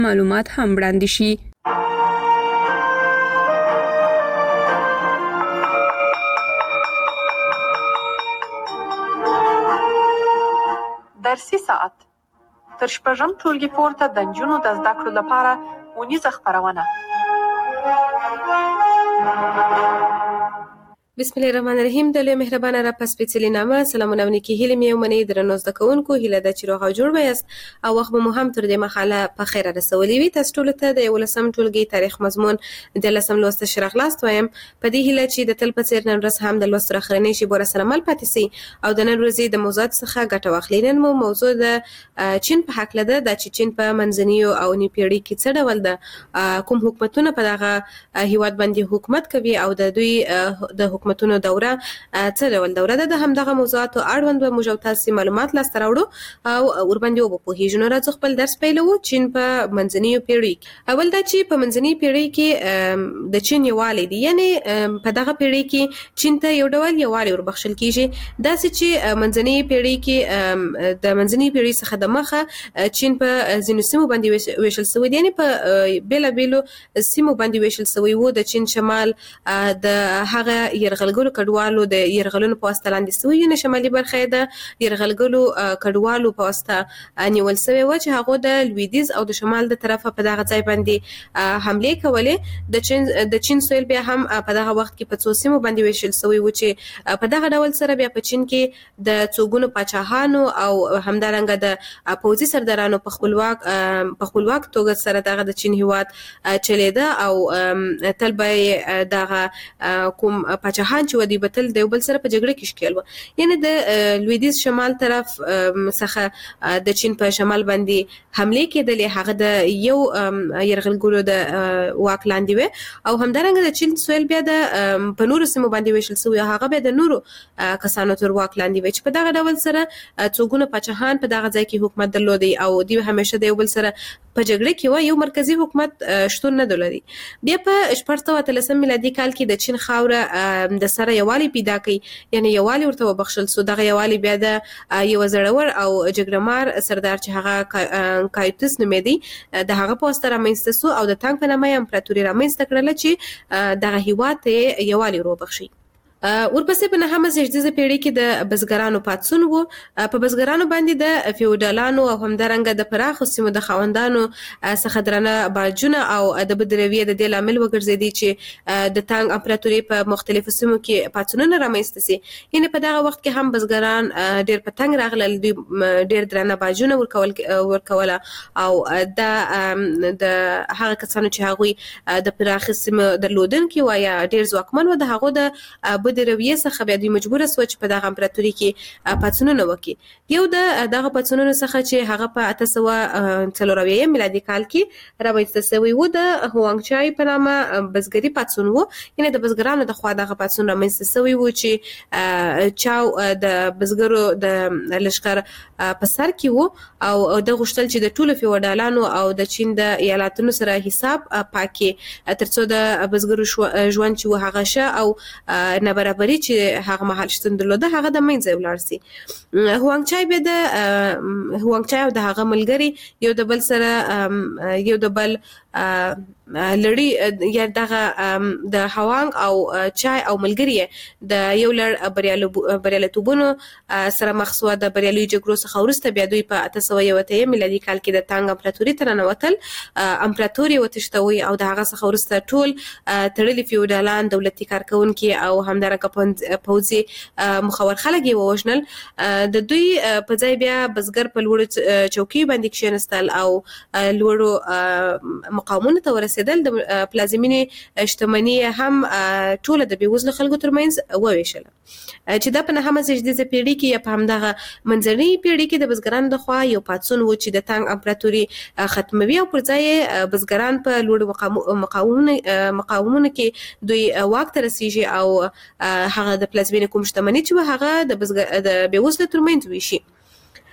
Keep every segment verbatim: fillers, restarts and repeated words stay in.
معلومات هم وړاندې شي. درسي ساعت تر شپږم ټولګي پورته د نجونو د زده کړو لپاره اونیزه خپرونه. بسم الله الرحمن الرحیم. د لوی مهربانه را پس سپېڅلې نامه سلامونه او نیکې هیلې مې ومنئ. درنو زده کوونکو هیله ده چې روغ او جوړ به یاست او وخت به مو هم تر دې مخاله په خیره رسولي وي. تاسو ټولو ته د یولسم ټولګي تاریخ مضمون د لسم لوست ښه راغلاست وایم په دې هیله چې د تل په څېر نن ورځ هم د لوست راخرنۍ شي بوره سره مل پاتې سي او د نن ورځې د موضوعات څخه ګټه واخلي. نن مو موضوع د چین په هکله ده، دا چې چین په منځنیو او نوي پیړۍ کې څه ډول ده، کوم حکومتونه په دغه هیواد باندې حکومت کوي او د دوی د حکومتونو دوره څه ډول دوره ده. د همدغه موضوعاتو اړوند به موږ تاسو معلومات لاسته راوړو او ورباندې وپوهیږو. نو راځو خپل درس پیلوو. چین په منځنیو پیړۍ کې، اول دا چې په منځنیو پیړۍ کې د چین یووالی دی، یعنی په دغه پیړۍ کې چین ته یو ډول یووالی وربخښل کیږي. داسې چې منځنیو پیړۍ کې د منځنیو پیړۍ څخه د مخه چین په ځینو سیمو باندې ویشل شوی دی، یعنی په بیلابیلو سیمو باندې ویشل شوی وو. د چین شمال د هغه یرغلګرو کډوالو د یرغلونو په واسطه لاندې شوی، یعنی شمالي برخه د یرغلګرو کډوالو په واسطه نیول شوی و چې هغه د لویدیځ او د شمال د طرفه په دغه ځای باندې حمله کولې. د چین د چین سویل بیا هم په دغه وخت کې په څو سیمو باندې ویشل شوی و چې په دغه ډول سره بیا په چین کې د څوګونو پاچاهانو او همدارنګه د پوځي سردارانو په خپلواک په خپلواک توګه سره دغه د چین هیواد چلیده او تل به دغه کوم پاچاهان چې ودی بتل د بل سره په جګړه کې شکل و. یعنی د لویدیځ شمال طرف څخه د چین په شمال باندې حمله کېدلې، هغه د یو یرغلګرو د واک لاندې و او همدارنګه د چین سویل بیا د په نورو سیمو باندې ویشل شوی، هغه بیا د نورو کسانو تر واک لاندې و چې په دغه ډول سره څوګونه پاچاهان په دغه ځای کې حکومت درلودي او دوی همیشه د بل سره په جګړه کې و. یو مرکزی حکومت شتون نه درلودي. بیا په شپږ سوه اتلسم میلادي کال کې د چین خاوره د سره یووالی پیدا کړي، یعنی یووالی ورته وبخښل شو. دغه یووالی بیا د یو زړور او جګړهمار سردار چې هغه کایوتس نومېدی د هغه په واسطه رامنځته شو او د تانګ په نامه امپراتوري رامنځته کړله چې دغه هیواد ته یووالی وروبخښي. ورپسې په نهمه زیږدیزه پیړۍ کې د بزګرانو پاڅون و. په بزګرانو باندې د فیوډالانو او همدارنګه د پراخو سیمو د خاوندانو څخه درنه باجونه او د بدرویې د دې لامل وګرځېدي چې د تانګ امپراتوري په مختلفو سیمو کې پاڅونونه رامنځته سي. یعنی په دغه وخت کې هم بزګران ډېر په تنګ راغلل، دوی ډېر درنه باجونه ورکول ورکوله او د د هغه کسانو چې هغوی د پراخو سیمو درلودونکي و یا ډېر ځواکمن و، د هغو د د رویه څخه بیا دوی مجبور شو چې په دغه امپراتوري کې پاڅونونه وکړي. یو د دغه پاڅونونو څخه چې هغه په اته سوه څلور اویایم میلادي کال کې رامنځته شوی و د هوانګ چای په نامه بزګري پاڅون و. یعنی د بزګرانو د خوا دغه پاڅون رامنځته شوی و چې چاو د بزګرو د لښکر په سر کې و او د غوښتل چې د ټولو فیوډالانو او د چین د ایالاتونو سره حساب پاکي ترڅو د بزګرو ژوند چې هغه شه او برابرۍ چې هغه مهال شتون درلوده هغه د منځه ولاړ سي. هوانګ چای به د هوانګ چای او د هغه ملګری یو د بل سره یو د بل لړۍ یا دغه د هوانګ او چای او ملګری د یو لړ بریالیتوبونو سره مخ شو. د بریالي جګړو څخه وروسته بیا دوی په اته سوه یو اتیا میلادي کال کې د تانګ امپراتوري ته ننوتل. امپراتوري وتښتوي او د هغه څخه وروسته ټول تړلي فیوډالان، دولتي کارکونکي او همدارنګه پوځي مخور خلک یې ووژنل. د دوی په ځای بیا بزګر په لوړو چوکۍ باندې کښېنستل او لوړو مقامونو ته ورسېدل. د پلازمینې شتمني هم ټوله د بېوزلو خلکو ترمنځ وویشله چې دا په نهمه زیږدیزه پیړۍ کې یا په همدغه منځنۍ پیړۍ کې د بزګرانو د خوا یو پاڅون و چې د تانګ امپراتوري ختموي او پر ځای بزګران په لوړو مقامونو کې دوی واک ته رسیږي او هغه د پلازمینې کوم شتمني چې هغه د بزګر د بېوزلو ترمنځ ویشي.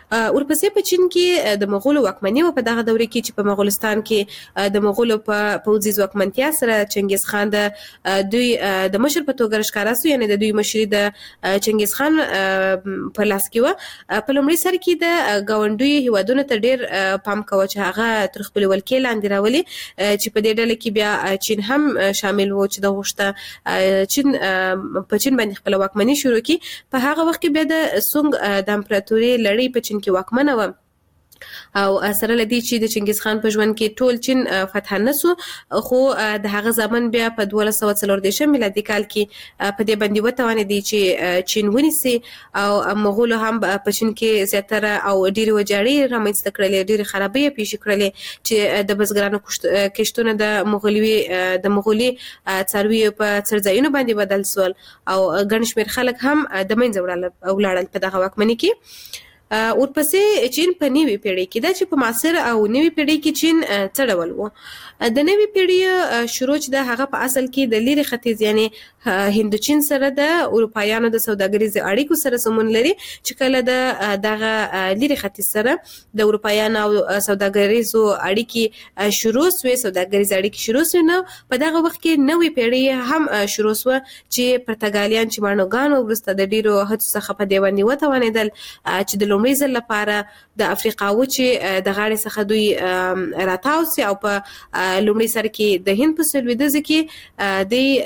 ورپسې په چین کې د مغولو واکمني و په دغه دوره کې چې په مغولستان کې د مغولو په پوځي ځواکمنتیا سره چنګیز خان د دوی د مشر په توګه ښکارا سو، یعنی د دوی مشري د چنګیز خان په لاس کې و. په لومړي سر کې د ګاونډي هیوادونو ته ډېر پام کوه چې هغه تر خپل ولکې لاندې راولي، چې په دې ډله کې بیا چین هم شامل و چې د غوښته چین په چین باندې خپل واکمني شروع کړي. په هغه وخت کې بیا د سونګ د امپراتوري لړۍ په چین کې واکمنه و او سره لدی چې د چنګیز خان په ژوند کې ټول چین فتح نسو، خو د هغه ځمن بیا په دوه سوه څلور دیرشم میلادي کال کې په دې باندې وتوانېدی چې چین ونیسي او مغولو هم په چین کې زیاتره او ډېری وجاړي رامنځته کړلې، ډېری خرابۍ پیښې کړلې چې د بزګرانو کښتونه د مغولي د مغولي څارویو په څرځایونو باندې بدل سول او ګڼ شمېر خلک هم د منځه ولاړل په دغه واکمنۍ کې. ورپسې چین په نوي پیړۍ کې دا چې په معاصر او نوي پیړۍ کې چین څه ډول و. د نوي پیړۍ شروع چې د هغه په اصل کې د لیرې ختیځ یعنی هندوچین سره د اروپایانو د سوداګریزو اړیکو سره سمون لري، چې کله د دغه لیرې ختیځ سره د اروپایانو او سوداګریزو اړیکې شروع سوې سوداګریزو اړیکې شروع سوې نو په دغه وخت کې نوي پیړۍ هم شروع سوه چې پرتګالیان چې مانوګانو وروسته د ډیرو هڅو څخه په دې باندې وتوانېدل چې د لومړي ځل لپاره د افریقا وچې د غاړې څخه دوی راتاو سي او په لومړي سر کې د هند په سلویدزه کې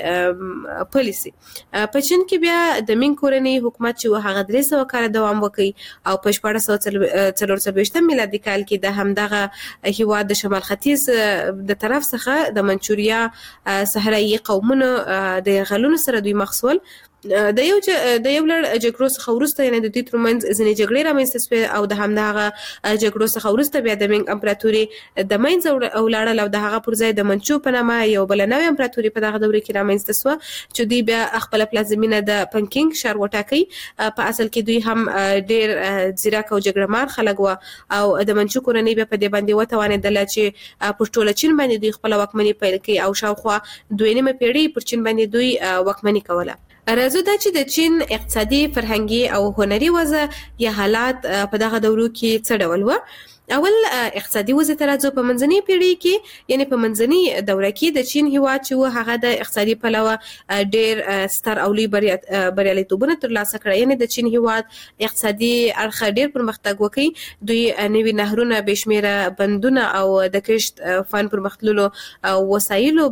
د پالیسي. په چین کې بیا د مینګ کورنۍ حکومت چې هغه درې سوه کاله دوام وکړي او په شپاړس سوه څلور څلوېښتم میلادي کال کې د همدغه هیواد د شمال ختیځ د طرف څخه د منچوریا صحرایي قومونو د غلونو سره دوی مخ سول. د یو د یو لړ جګړو څخه وروسته یعنې د دوی ترمنځ ځینې جګړې رامنځته سوې او د همدغه جګړو څخه وروسته بیا د مینګ امپراتوري د منځه ولاړل او د هغه پر ځای د منچو په نامه یو بله نوې امپراتوري په دغه دوره کې رامنځته سوه چې دوی بیا خپله پلازمینه د پنکینګ ښار وټاکئ. په اصل کې دوی هم ډېر ځیرک او جګړه مار خلک وه او د منچو کورنۍ بیا په دې باندې وتوانېدله چې پر ټوله چین باندې دوی خپله واکمني پیل کړي او شاوخوا دوه نیمه پیړۍ پر چین باندې دوی واکمني کوله. راځو دا چې د چین اقتصادي، فرهنګي او هنري وضع یا حالات په دغه دورو کې څه ډول و. اول اقتصادي وضع ته راځو. په منځنۍ پیړۍ کې یعنی په منځنۍ دوره کې د چین هیواد چې و هغه د اقتصادي پلوه ډېر ستر او لوی بریالیتوبونه ترلاسه کړل، یعنی د چین هیواد اقتصادي اړخ ډېر پرمختګ وکړي. دوی نوي نهرونه، بې شمېره بندونه او د کښت فن پرمختللو وسایلو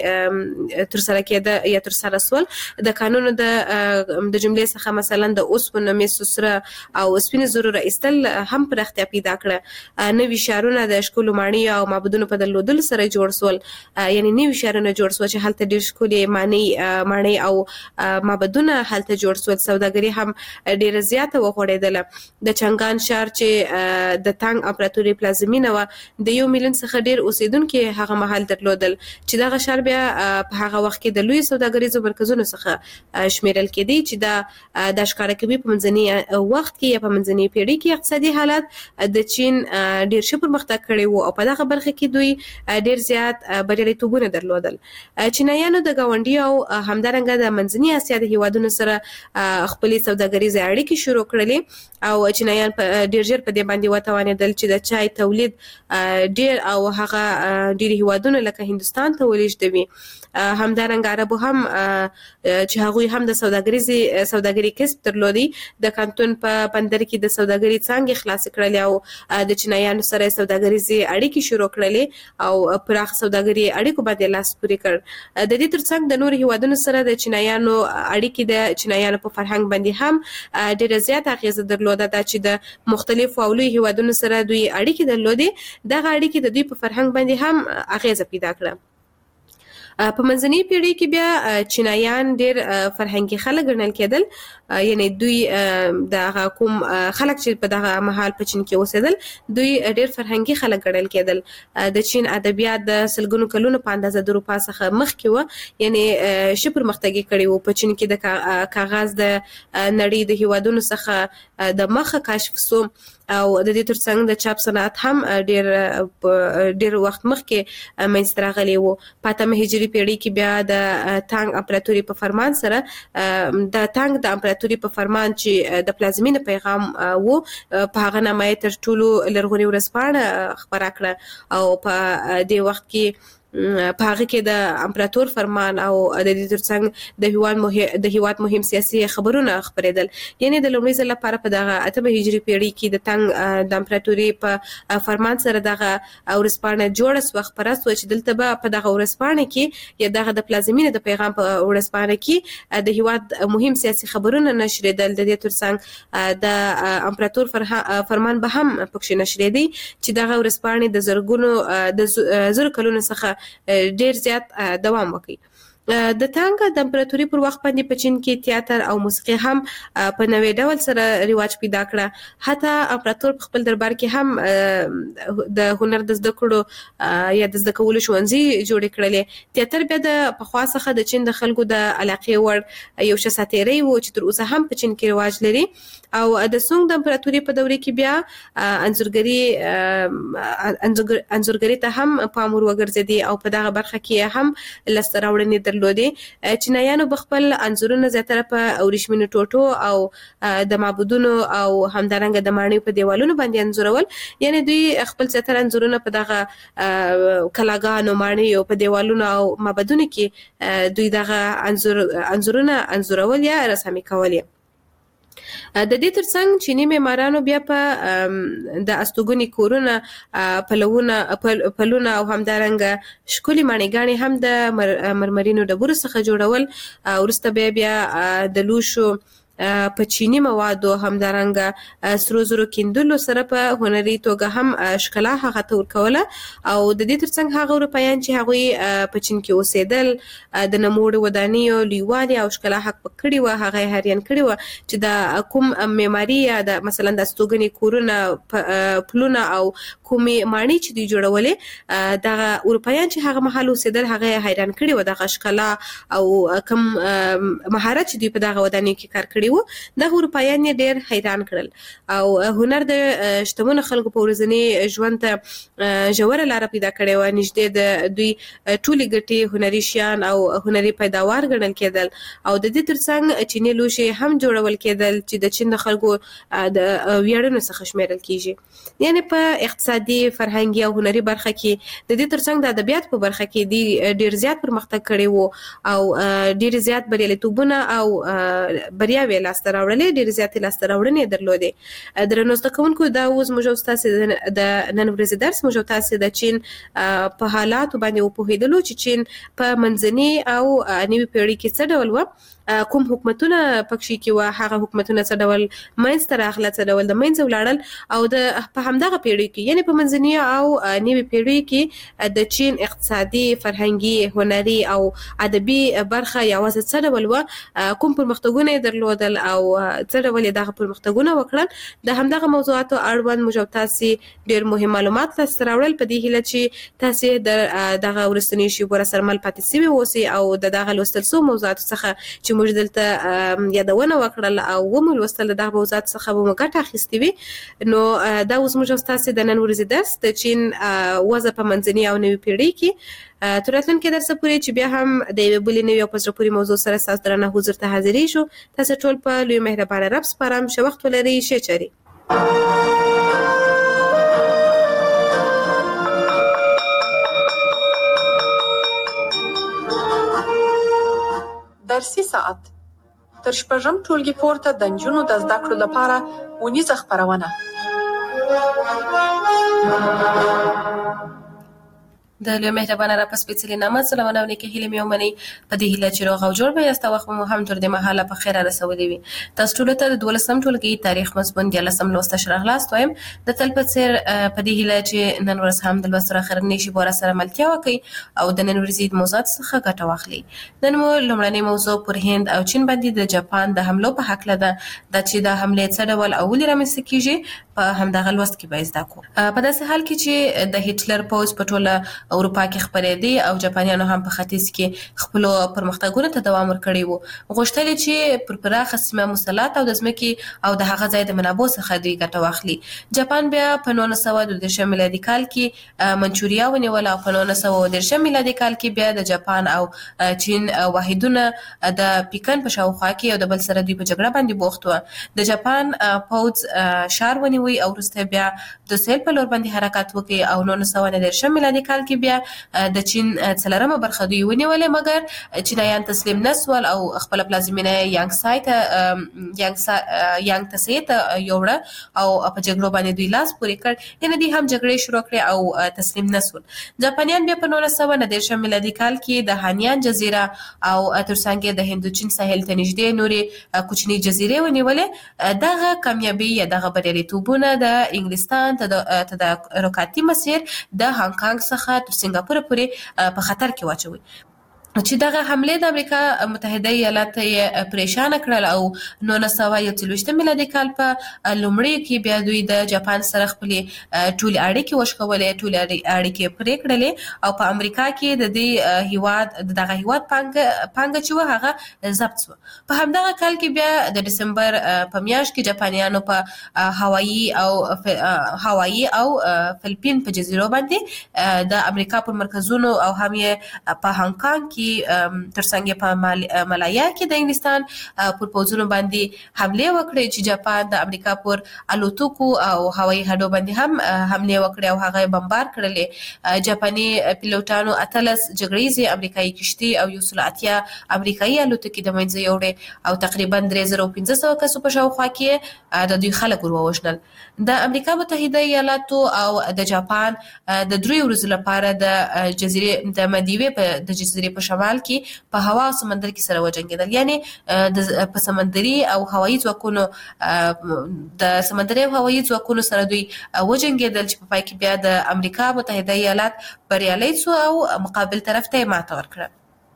باندې ترسره کېده یا ترسره سول. د قانونو د د جملې څخه مثلا د اوسپنو، مسو، سره او سپینو زرو را ایستل هم پراختیا پیدا کړه. نوي ښارونه د ښکلو ماڼۍ او معبدونو په درلودلو سره جوړ سول، یعنی نوي ښارونه جوړ سول چې هلته ډېر ښکلې ماڼۍ او معبدونه هلته جوړ سول. سوداګري هم ډېره زیاته وغوړېدله. د چنګان ښار چې د تانګ امپراتوري پلازمینه وه د یو میلیون څخه ډېر اوسېدونکي هغه مهال درلودل، چې دغه ښار بیا په هغه وخت کې د لویو سوداګریزو مرکزونو څخه شمیرل کېدی چې دا د ښکاره کوي په منځني وخت کې یا په منځنۍ پیړۍ کې اقتصادي حالات د چین ډېر ښه پرمختګ کړی و او په دغه برخه کې دوی ډېر زیات بریالیتوبونه درلودل. چینایانو د ګاونډي او همدارنګه د منځني اسیا د هیوادونو سره خپلې سوداګریزې اړیکې شروع کړلې او چینایان ډېر ژر په دې باندې وتوانېدل چې د چای تولید ډېر او هغه ډېر هیوادونه لکه هندوستان ته ولېږدوي. همدارنګه عربو هم چې هغوی هم د سوداګریزې سوداګري کسب درلودي، د کانتون په بندر کې د سوداګري څانګې خلاصې کړلې او د چینایانو سره سوداګریزې اړیکې شروع کړلې او پراخ سوداګري اړیکو باندې لاس پورې کړ. د دې ترڅنګ د نورو هیوادونو سره د چینایانو اړیکې د چینایانو په فرهنګ باندې هم ډېره زیاته اغېزه درلوده. دا چې د مختلفو او لویو هیوادونو سره دوی اړیکې درلودې، دغه اړیکې د دوی په فرهنګ باندې هم اغېزه پیدا کړه. په منځنۍ پیړۍ کې بیا چینایان ډېر فرهنګي خلک ګڼل کېدل، یعنی دوی دغه کوم خلک چې په دغه مهال په چین کې اوسېدل دوی ډېر فرهنګي خلک ګڼل کېدل. د چین ادبیات د سلګونو کلونو په اندازه د اروپا څخه مخکې وه، یعنی ښه پرمختګ یې کړی و. په چین کې د کاغذ د نړۍ د هیوادونو څخه د مخه کشف سو او د دې ترڅنګ د چاپ صنعت هم ډیر ډیر وخت مخکې منځته راغلی و. په اتمه هجري پیړۍ کې بیا د تانګ امپراتوري په فرمان سره د تانګ د امپراتوري په فرمان چې د پلازمینې پیغام و په هغه نامه تر ټولو لرغونې ورځپاڼه خپره کړه او په دې وخت کې په هغه کې د امپراتور فرمان او د دې ترڅنګ د هیواد مهم د هیواد مهم سیاسي خبرونه خبرېدل. یعنی د لومړي ځل لپاره په دغه اتمه هجري پیړۍ کې د تانګ د امپراتوري په فرمان سره دغه ورځپاڼه جوړه سوه، خپره سوه چې دلته به په دغه ورځپاڼه کې یا دغه د پلازمینې د پیغام په ورځپاڼه کې د هیواد مهم سیاسي خبرونه نشریدل. د دې ترڅنګ د امپراتور فرمان به هم پکې نشریدي چې دغه ورځپاڼه د زرګونو د زر کلونو څخه ډیر زیات دوام وکړي. د تانګ د امپراتوري پر وخت باندې په چین کې تیاتر او موسیقي هم په نوې ډول سره رواج پیدا کړه. حتی امپراتور په خپل دربار کې هم د هنر د زده کړو یا د زده کولو ښوونځي جوړ کړل. تیاتر بیا د پخوا څخه د چین د خلکو د علاقې وړ یو څه ساتیری و چې تر اوسه هم په چین کې رواج لري. او د سونګ د امپراتوري په دوره کې بیا انځورګری انځورګری ته هم پام ورغورځېدی او په دغه برخه کې هم لاسته راوړنې درلودې. چینایانو بخپل انځورونه زیاتره په ورېښمینو ټوټو او د معبودونو او همدارنګه د ماڼیو په دیوالونو باندې انځورول. یعنی دوی خپل زیاتره انځورونه په دغه کلاګانو، ماڼیو په دیوالونو او معبدونو کې دوی دغه انځور انځورونه انځورول یا رسامي کول. د دې ترڅنګ چینی معمارانو بیا په د استوګنې کورونه، پلونه پلونه او همدارنګه ښکلي ماڼیګانې هم د مرمرینو ډبرو څخه جوړول. وروسته بیا بیا د لوښو په چینی موادو همدارنګه سرو زرو کیندلو سره په هنري توګه هم ښکلا هغه ته ورکوله. او د دې ترڅنګ هغه اروپایان چې هغوی په چین کې اوسېدل د نوموړو ودانیو لویوالي او ښکلا حق کړي وه، هغه یې حیران کړي وه چې د کوم معماري یا د مثلا د استوګنې کورونه، پلونه او کومې ماڼۍ چې دوی جوړولې، دغه اروپایان چې هغه مهال اوسېدل هغه یې حیران کړي وه دغه ښکلا او کوم مهارت چې دوی په دغه ودانیو کې کار کړي و. دغه اروپایان یې ډېر حیران کړل او هنر د شتمنو خلکو په ورځني ژوند ته ژوره لاره پیدا کړې وه. نږدې د دوی ټولې ګټې هنري شیان او هنري پیداوار ګڼل کېدل او د دې ترڅنګ چیني لوښي هم جوړول کېدل چې د چین د خلکو د ویاړونو څخه شمیرل کېږي. یعنی په اقتصادي، فرهنګي او هنري برخه کې د دې ترڅنګ د ادبیات په برخه کې دی ډېر زیات پرمختګ کړی و او ډېر زیات بریالیتوبونه او بریاوې لاسته راوړلې، ډېرې زیاتې لاسته راوړنې یې درلودې. درنو زده کوونکو، دا اوس موږ او ستاسې د نن ورځې درس موږ او تاسې د چین په حالاتو باندې وپوهېدلو چې چین په منځنۍ او نوي پیړۍ کې څه ډول وه، کوم حکومتونه پکې کې وه، هغه حکومتونه څه ډول منځته راغله، څه ډول د منځه ولاړل. او د په همدغه پیړۍ کې یعنې په منځنۍ او نوي پیړۍ کې د چین اقتصادي، فرهنګي، هنري او ادبي برخه یوازې څه ډول وه، کوم پرمختګونه یې درلودل او څه ډول یې دغه پرمختګونه وکړل. د همدغه موضوعاتو اړوند موږ او تاسې ډېر مهم معلومات لاسته راوړل په دې هیله چې تاسې د دغه وروستنیو شیبو راسره مل پاتې سوي اوسئ او د دغه لوستل سوو موضوعاتو څخه چې موږ دلته یادونه وکړل او ومو لوستل د دغه موضوعاتو څخه به مو ګټه اخیستې وي. نو دا اوس موږ او ستاسې د نن ورځې درس د چین وضع په منځنۍ او نوي پیړۍ کې تر راتلونکي درسه پورې چې بیا هم د یوې بلې نوې او په زړه پورې موضوع سره ستاسو درانه حضور ته حاضرېږو. تاسې ټول په لوی مهربانه رب سپارم. ښه وخت ولرئ. ښې چارې. درسي ساعت تر شپږم ټولګي پورته د نجونو د زده کړو لپاره اونیزه خپرونه. د لوی مهربانه را په سپېڅلي نامه سلامونه او نیکې هیلې مې ومنئ په دې هیله چې روغ او جوړ به یاست او وخت مو هم تر دې مهاله په خیر رسولی وي. تاسو ټولو ته د دولسم ټولګي تاریخ مضمون دیارلسم لوست ته ښه راغلاست وایم. د تل په څېر په دې هیله چې نن ورځ هم د لوست سره اخرنۍ شیبو راسره ملتیا وکړئ او د نن ورځې موضوعاتو څخه ګټه واخلئ. نن مو لومړنۍ موضوع پر هند او چین باندې د جاپان د حملو په هکله ده. دا چې دا حملې څه ډول او ولې رامنځته کېږي په همدغه لوست کې به یې زده کړو. په داسې حال کې چې د هټلر پوځ په ټوله اروپا کې خپرېدې او جاپانیانو هم په ختیځ کې خپل پرمختګونو ته دوام ورکړی وو. غوښتل چې پر پراخه سیمه مسلط او د ځمکې او د هغه ځای د منابعو څخه دوی ګټه واخلي. جاپان بیا په نولس سوه دوه دېرشم میلادي کال کې منچوریا ونیوله او په نولس سوه اووه دېرشم میلادي کال کې بیا د جاپان او چین واحدونه د پیکن په شاوخوا کې یو د بل سره دوی په جګړه باندې بوخت وو. د جاپان پوځ شار ونیوی او وروسته بیا د سویل په لور باندې حرکت وکړي او نولس سوه نهه دېرشم میلادي کال کې بیا د چین څلورمه برخه دوی ونیولې، مګر چینایان تسلیم نسول او خپل پلازمینه یانګسای ته یانګ ته یوړه او په جګړو باندې دوی لاس پورې کړ، یعنې دوی هم جګړې شروع کړې او تسلیم نسول. جاپانیان بیا په نولس سوه نهه دېرشم میلادي کال کې د هانیان جزیره او ترڅنګ د هندوچین ساحل ته نږدې نورې کوچنۍ جزیرې ونیولې. دغه کامیابي یا دغه بریالیتوبونه د انګلستان ته د رکاتي مسیر د هانګ کانګ څخه تر سنګاپور پورې په خطر کې واچوي، چې دغه حمله د امریکا متحده ایالات یې پریشان کړل او نولس سوه یو څلوېښتم میلادي کال په لومړیو کې بیا دوی د جاپان سره خپلې ټولې اړیکې وشکولې، ټولې اړیکې پرې کړلې او په امریکا کې د دې هیواد د دغه هیواد پانګه پانګه چې وه هغه ضبط شوه. په همدغه کال کې بیا د ډسمبر په میاشت کې جاپانیانو په هوایي او هوایي او فلپین په جزیرو باندې د امریکا پر مرکزونو او هم یې په هانګ کانګ کې ترڅنګ په مالایا کې د انګلستان پر پوځونو باندې حمله وکړې، چې جاپان د امریکا پر الوتکو او هوایي هډو باندې هم حمله وکړې او هغه بمبار کړلې. جاپاني پیلوټانو اتلس جګړیزې امریکایي کشتۍ او یو سل اتیا امریکایي الوتکې د منځه یوړې او تقریبا درې زره پنځه سوه کسو په شاوخوا کې د دوی خلک ور ووژنل. د امریکا متحده ایالاتو او د جاپان د دریو ورځو لپاره د جزیرې د مالدیوي په د جزیرې په شمال کې په هوا او سمندر کې سره وجنګېدل، یعنی په سمندري او هوایي ځواکونو د سمندري او هوایي ځواکونو سره دوی وجنګېدل، چې په پای کې بیا د امریکا متحده ایالات بریالي شو او مقابل طرف ته ماته ورکړه.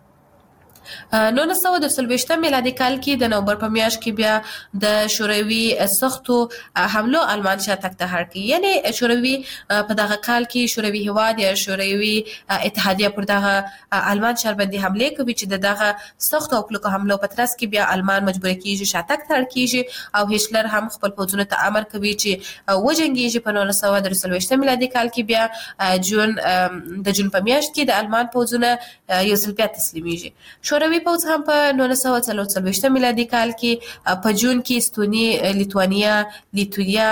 نولس سوه دوه څلوېښتم میلادي کال کې د نومبر په میاشت کې بیا د شوروي سختو حملو آلمان شاتګ ته هر کړي، یعنی شوروي په دغه کال کې شوروي هیواد یا شوروي اتحادیه پر دغه آلمان شار باندې حمله کوي، چې د دغه سختو او کلکو حملو په ترڅ کې بیا آلمان مجبور کیږي شاتګ ته اړ کیږي او هټلر هم خپل پوځونو ته امر کوي چې وجنګیږي. په نولس سوه درې څلوېښتم میلادي کال کې بیا جون د جون په میاشت کې د آلمان پوځونه یو ځل بیا تسلیمیږي. شوروي پوځ هم په نولس سوه څلور څلوېښتم میلادي کال کې په جون کې استوني، لیتوانیا، لیتویا،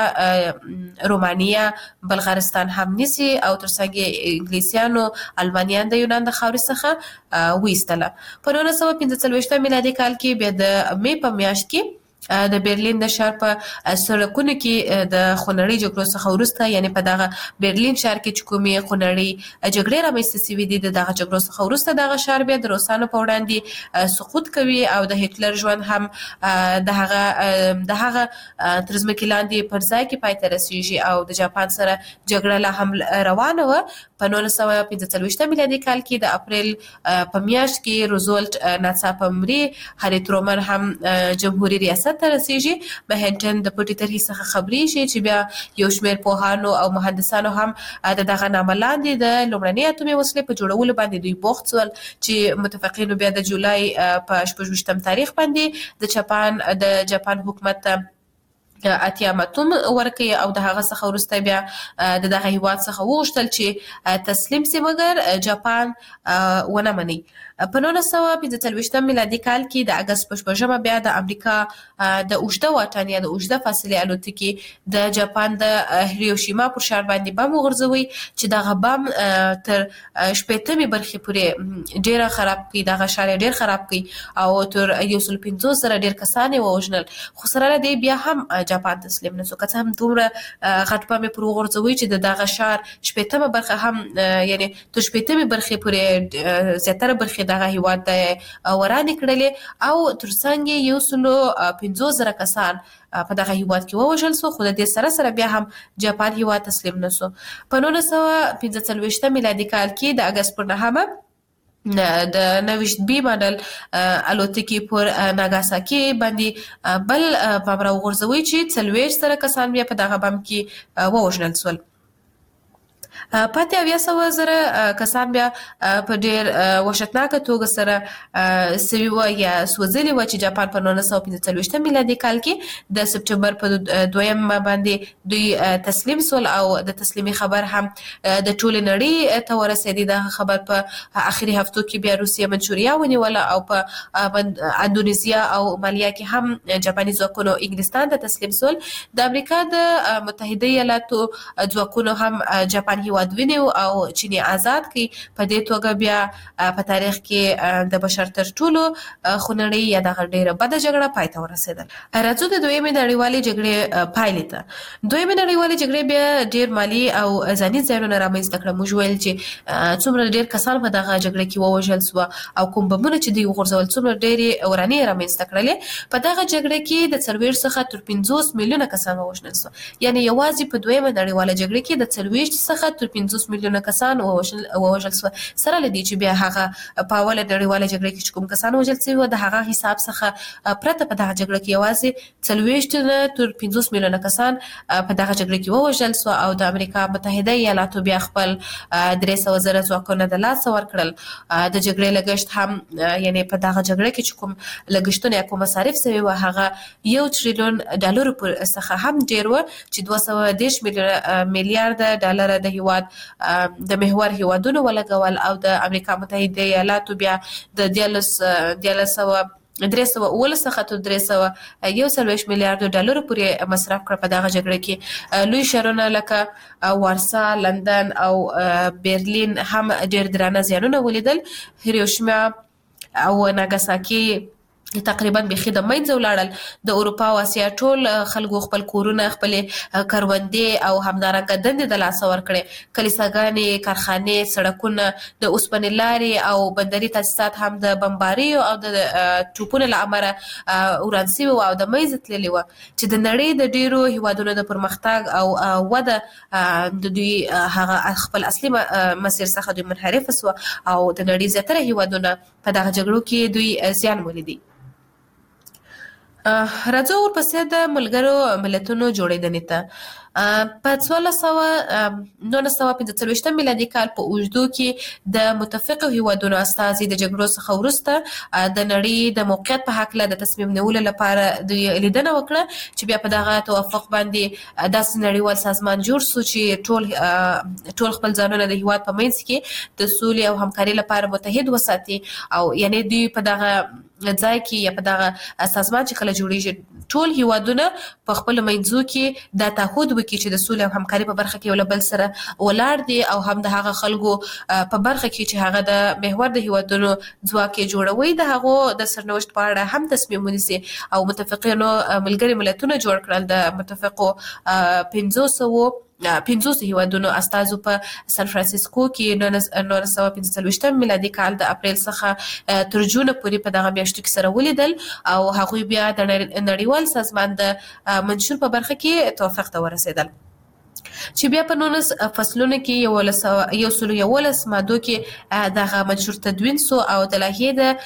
رومانیا، بلغارستان هم نیسي او ترڅنګ انګلیسیانو آلمانیان د یونان د خاورې څخه وایستله. په نولس سوه پنځه څلوېښتم میلادي کال کې بیا د مې په میاشت کې د برلین د ښار په سړکونو کې د خونړۍ جګړو څخه وروسته، یعنی په دغه برلین ښار کې چې کومې خونړۍ جګړې رامنځته شوې دي، د دغه جګړو څخه وروسته دغه ښار بیا د روسانو په وړاندې سقوط کوي او د هټلر ژوند هم د هغه د هغه تر ځمکې لاندې پر ځای کې پای ته رسېږي او د جاپان سره جګړه لا هم روانه وه. په نولس سوه پنځه څلوېښتم میلادي کال کې د اپریل په میاشت کې روزولټ ناڅاپه مري، هاري ترومن هم جمهوریت ریاست ته رسیږي. مهنټن د پټې طرحې څخه خبرېږي چې بیا یو شمېر پوهانو او مهندسانو هم د دغه نامه لاندې د لومړنۍ اتومي وسلې په جوړولو باندې دوی بوخت شول، چې متفقینو بیا د جولای په شپږ ویشتم تاریخ باندې د جاپان د جاپان حکومت ته اتیام اتوم ورکړي او د هغه څخه وروسته بیا د دغه هیواد څخه وغوښتل چې تسلیم شي، مګر جاپان ونه مني. په نولس سوه پنځه څلوېښتم میلادي کال کې د اګست په شپږمه بیا د امریکا د اوږده واټن یا د اوږده فاصلې الوتکې د جاپان د هیروشیما پر ښار باندې بم وغورځوي، چې دغه بم تر شپېتمې برخې پورې ډېره خراب کړي، دغه ښار یې ډېر خراب کړي او تر یو سل پنځوس زره ډېر کسان یې ووژنل. خو سره له دې بیا هم جاپان تسلیم نه شو، که څه هم دومره غټ بم یې پر وغورځوي چې د دغه ښار شپېتمه برخه هم یعنې تر شپېتمې برخې پورې زیاتره برخې دغه هیواد ته ورانې کړلې او ترڅنګ یې یو سلو پنځوس زره کسان په دغه هیواد کې ووژل شو، خو د دې سره سره بیا هم جاپان هیواد تسلیم نه شو. په نولس سوه پنځه څلوېښتم میلادي کال کې د اګست پر نهمه د نویشت بي ماډل الوتکې پر ناګاساکي باندې بل بم راوغورځوي چې څلوېښت زره کسان بیا په دغه بم کې ووژنل شول. پاتې اویا سوه زره کسان بیا په ډېر وحشتناکه توګه سره سوي وه یا سوځلي وه چې جاپان په نولس سوه پنځه څلوېښتم میلادي کال کې د سپټمبر په دویم باندې دوی تسلیم سول او د تسلیمي خبر هم د ټولې نړۍ ته ورسېدی. دغه خبر په آخري هفتو کې بیا روسیه منچوریا ونیوله او په اندونیزیا او مالیا کې هم جاپاني ځواکونو انګلستان ته تسلیم سول. د امریکا د متحده ایالاتو ځواکونو هم جاپان هیواد ونیو او چینی آزاد کړي. په دې توګه بیا په تاریخ کې د بشر تر ټولو خونړۍ یا دغه ډېره بده جګړه پای ته ورسېدل. راځو د دویمې نړیوالې جګړې پایلې ته. دویمې نړیوالې جګړې بیا ډېر مالي او ځاني زیانونه رامنځته کړل. موږ ویل چې څومره ډېر کسان په دغه جګړه کې ووژل سوه او کوم بمونه چې دوی وغورځول څومره ډېرې ورانې رامنځته کړلې. په دغه جګړه کې د څلوېښت څخه تر پنځوس میلیونه کسان ووژل سوه. یعنې یوازې په دویمه نړیواله جګړه کې د څلوېښت څخه تر پنځوس میلیونه کسان ووژل سوه. سره له دې چې بیا هغه په اوله نړیواله جګړه کې چې کوم کسان وژل سوي وو د هغه حساب څخه پرته په دغه جګړه کې یوازې څلوېښت نه تر پنځوس میلیونه کسان په دغه جګړه کې ووژل سوه او د امریکا متحده ایالاتو بیا خپل درې سوه زره ځواکونه د لاسه ورکړل. د جګړې لګښت هم یعنې په دغه جګړه کې چې کوم لګښتونه یا کوم مصارف سوي وو هغه یو تریلیون ډالرو څخه هم ډېر وو چې دوه سوه دېرش میلیارده ډالره د هیواد د محور هیوادونو ولګول او د امریکا متحده ایالاتو بیا د دیارلس دیارلس سوه درې سوه اوولس څخه تر درې سوه یو څلوېښت میلیارډو ډالرو پورې مصرف کړه. په دغه جګړه کې لوی ښارونه لکه وارسا، لندن او برلین هم ډېر درانه زیانونه ولیدل. هیروشیما او ناګاساکي تقریبا بیخي د منځه ولاړل. د اروپا او اسیا ټول خلکو خپل کورونه، خپلې کروندې او همدارنګه دندې د لاسه ورکړې. کلیساګانې، کارخانې، سړکونه، د اوسپنې لارې او بندري تاسیسات هم د بمباریو او د توپونو له امله وران سوي وو او د منځه تللي وو چې د نړۍ د ډېرو هیوادونو د پرمختګ او وده د دوی هغه خپل اصلي مسیر څخه دوی منحرفه سوه او د نړۍ زیاتره هیوادونه په دغه جګړو کې دوی زیان ولیدي. راځو ورپسې د ملګرو ملتونو جوړېدنې ته. په څوارلس سوه نولس سوه پنځه څلوېښتم میلادي کال په اوږدو کې د متفقو هیوادونو استازي د جګړو څخه وروسته د نړۍ د موقعیت په هکله د تصمیم نیولو لپاره دوی لیدنه وکړه چې بیا په دغه توافق باندې داسې نړیوال سازمان جوړ سو چې ټول ټول خپل ځانونه د هیواد په منځ کې د سولې او همکارۍ لپاره متحد وساتي. او یعنې دوی په دغه ځای کې یا په دغه سازمان چې کله جوړیږي ټول هیوادونه په خپل منځو کې دا تعهد وکړي چې د سولې او همکارۍ په برخه کې یو له بل سره ولاړ دي او هم د هغه خلکو په برخه کې چې هغه د محور د هیوادونو ځواک یې جوړوي د هغو د سرنوشت په اړه هم تصمیم ونیسي. او متفقینو ملګري ملتونه جوړ کړل. د متفقو پنځو سوو پنځوس هیوادونو استازو په سان فرانسیسکو کې نولس سوه پنځه څلوېښتم میلادي کال د اپریل څخه تر جونه پورې په دغه میاشتو کې سره ولیدل او هغوی بیا د نړیوال سازمان د منشور په برخه کې توافق ته ورسېدل چې بیا په نولس فصلونو کې یو سلو یولس مادو کې دغه منشور تدوین سو او د لایحې د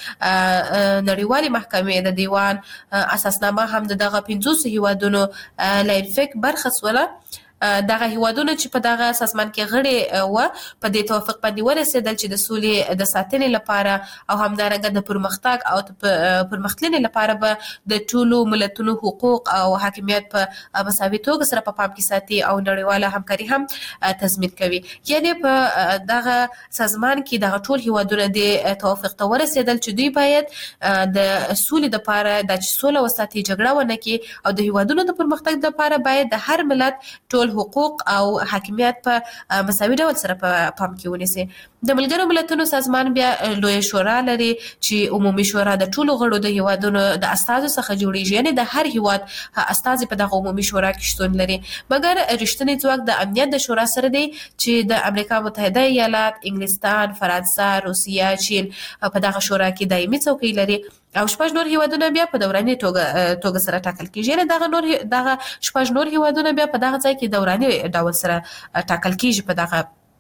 نړیوالې محکمې د دیوان اساسنامه هم د دغه پنځوسو هیوادونو لاینفک برخه سوله. دغه هیوادونه چې په دغه سازمان کې غړي وو په دې توافق باندې ورسېدل چې د سولې د ساتنې لپاره او همدارنګه د پرمختګ او پرمختلنې لپاره به د ټولو ملتونو حقوق او حاکمیت په مساوي توګه سره په پام کې ساتي او نړیواله همکاري هم تضمین کوي. یعنې په دغه سازمان کې دغه ټول هیوادونه د توافق ته ورسېدل چې دوی باید د سولې لپاره د سوله وساتي، جګړه ونه کړي او د هیوادونو د پرمختګ لپاره باید د هر ملت ټول حقوق او حاکمیت په مساوي ډول سره په پام کې ونیسي. د ملګرو ملتونو سازمان بیا لویه شورا لري چې عمومي شورا د ټولو غړو د هیوادونو د استازو څخه جوړیږي. یعنې د هر هیواد استازي په دغه عمومي شورا کې شتون لري. مګر رښتینی ځواک د امنیت د شورا سره دی چې د امریکا متحده ایالات، انګلستان، فرانسه، روسیه، چین په دغه شورا کې دایمي څوکۍ لري او شپږ نور هیوادونه بیا په دوراني توګه توګه سره ټاکل کیږي. یعنې دغه نور دغه شپږ نور هیوادونه بیا په دغه ځای کې دوراني ډول سره ټاکل کیږي په دغه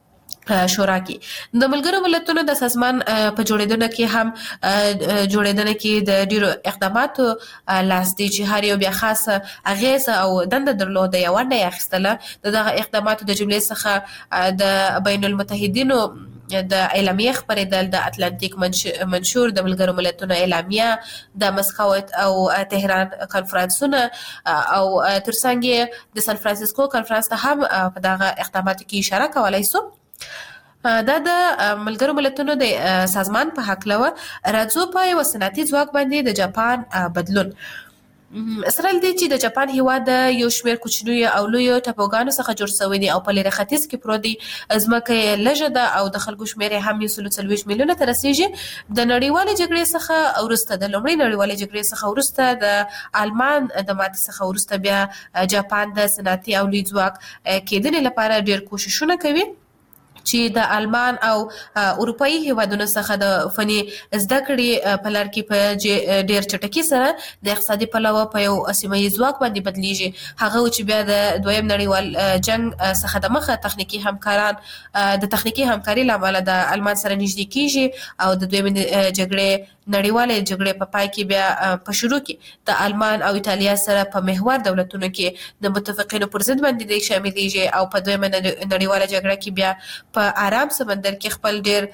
شورا کې د ملګرو ملتونو د سازمان په جوړېدنه کې هم جوړېدنه کې د ډیرو اقداماتو لاس دی چې هر یو بیا خاصه اغیزه او دنده درلوده یا ونډه یې اخیستله د دغه اقداماتو د جملې څخه د بین المتحدینو د اعلامیه خبرېدل د اتلانتیک منشور د ملګرو ملتونو اعلامیه د مسکو او تهران کنفرانسونه او ترڅنګ د سان فرانسیسکو کنفرانس ته هم په دغه اقداماتو کې اشاره کولای سو. دا د ملګرو ملتونو د سازمان په هکله و. راځو په یو صنعتي ځواک باندې د جاپان بدلون. سره دې چې د جاپان هیواد د یو شمېر کوچنیو او لویو ټاپوګانو څخه جوړ شوی دی او په لرې ختیځ کې پروت دی. ځمکه یې لږه ده او د خلکو شمېر یې هم یو سل څلوېښت میلیونه ته رسیږي. د نړیوالې جګړې څخه وروسته د لومړۍ نړیوالې جګړې څخه وروسته د آلمان د ماتې څخه وروسته بیا جاپان د صنعتي او لوی ځواک کېدنې لپاره ډېر کوششونه کوي چې د آلمان او اروپایي هیوادونو څخه د فني زده کړې په لار کې په ډېر چټکۍ سره د اقتصادي پلوه په یو سیمه ییز ځواک باندې بدلیږي. هغه چې بیا د دویم نړیوال جنگ څخه د مخه تخنیکي همکاران د تخنیکي همکاري له امله د آلمان سره نږدې کیږي او د دویم جګړې نړیوالې جګړې په پای کې بیا په شروع کې د آلمان او ایتالیا سره په محور دولتونو کې د متفقینو پر ضد باندې شاملېږي او په دویمه نړیواله جګړه کې بیا په آرام سمندر کې خپل ډېر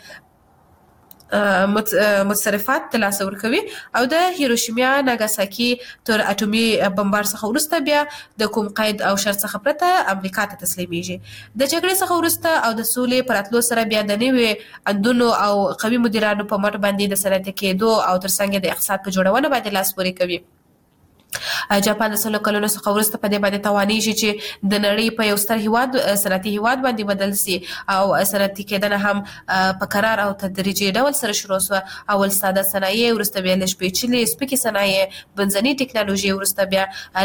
متصرفات ترلاسه ورکوي او د هیروشیما ناګاساکي تر اټومي بمبار څخه وروسته بیا د کوم قید او شرط څخه پرته امریکا ته تسلیمیږي. د جګړې څخه وروسته او د سولې پر راتلو سره بیا د نوي اندونو او قوي مدیرانو په مټ باندې د صنعتي کېدو او ترڅنګ د اقتصاد په جوړونه باندې لاس پورې کوي. جاپان د سلو کلونو څخه وروسته په دې باندې توانیږي چې د نړۍ په یو ستر هیواد صنعتي هیواد باندې بدل سي او صنعتي کېدنه هم په قرار او تدریجي ډول سره شروع سوه. اول ساده صنایع وروسته بیا لږ پیچلې سپکې صنایع بنځنۍ ټکنالوژي وروسته بیا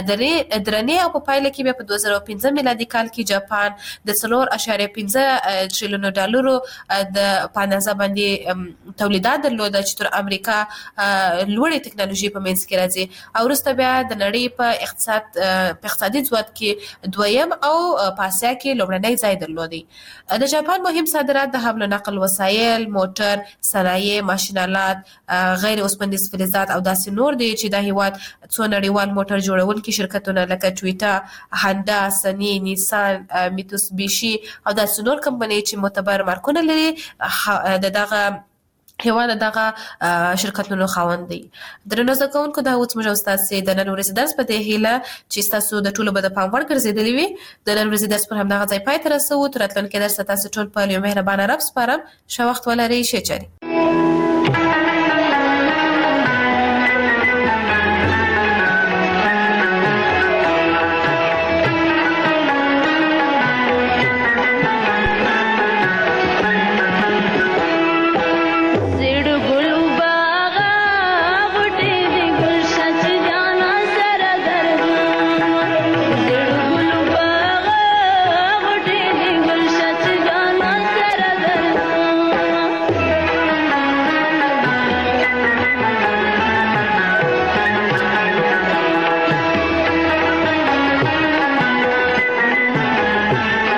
درنې او په پایله کې بیا په دوه زره پنځه میلادي کال کې جاپان د څلور اعشاریه پنځه تریلیونو ډالرو د په اندازه باندې تولیدات درلوده چې تر امریکا لوړې ټکنالوژي په منځ کې راځي او وروسته بیا د نړۍ په اقتصاد په اقتصادي ځواک کې دویم او په اسیا کې لومړنی ځای درلودي. د جاپان مهم صادرات د حمل و نقل وسایل، موټر، صنایع، ماشینالات، غیر اوسپنیز فلزات او داسې نور دي چې د هیواد څو نړیوال موټر جوړونکي شرکتونه لکه ټویوټا، هانډا، سني، نیسان، میتسوبیشي او داسې نور کمپنۍ چې معتبر مارکونه لري د دغه هیواد دغه شرکتونو خاوند دی. درنو زده کوونکو دا اوس موږ ستاسو د نن ورځې درس په دې هیله چې ستاسو د ټولو به د پام وړ ګرځېدلی وي. د نن ورځې درس پر همدغه ځای پای ته رسوو. تر راتلونکي درس تاسو ټول په یو مهربانه رب سپارم. ښه وخت ولرئ. ښې چارې.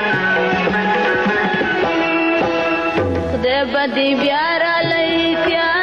بدی بیارا لئی تیا